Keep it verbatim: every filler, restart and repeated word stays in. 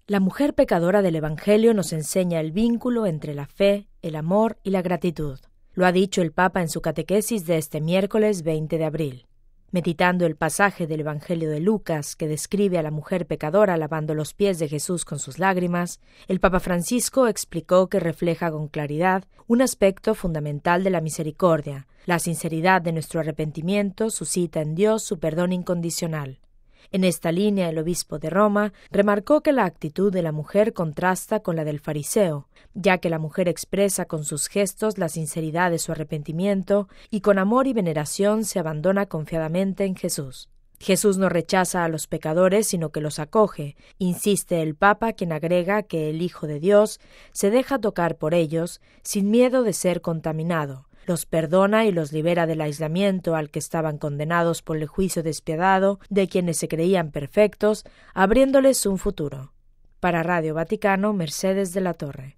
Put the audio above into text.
La mujer pecadora del Evangelio nos enseña el vínculo entre la fe, el amor y la gratitud. Lo ha dicho el Papa en su catequesis de este miércoles veinte de abril. Meditando el pasaje del Evangelio de Lucas que describe a la mujer pecadora lavando los pies de Jesús con sus lágrimas, el Papa Francisco explicó que refleja con claridad un aspecto fundamental de la misericordia. La sinceridad de nuestro arrepentimiento suscita en Dios su perdón incondicional. En esta línea, el obispo de Roma remarcó que la actitud de la mujer contrasta con la del fariseo, ya que la mujer expresa con sus gestos la sinceridad de su arrepentimiento y con amor y veneración se abandona confiadamente en Jesús. Jesús no rechaza a los pecadores, sino que los acoge, insiste el Papa, quien agrega que el Hijo de Dios se deja tocar por ellos sin miedo de ser contaminado. Los perdona y los libera del aislamiento al que estaban condenados por el juicio despiadado de quienes se creían perfectos, abriéndoles un futuro. Para Radio Vaticano, Mercedes de la Torre.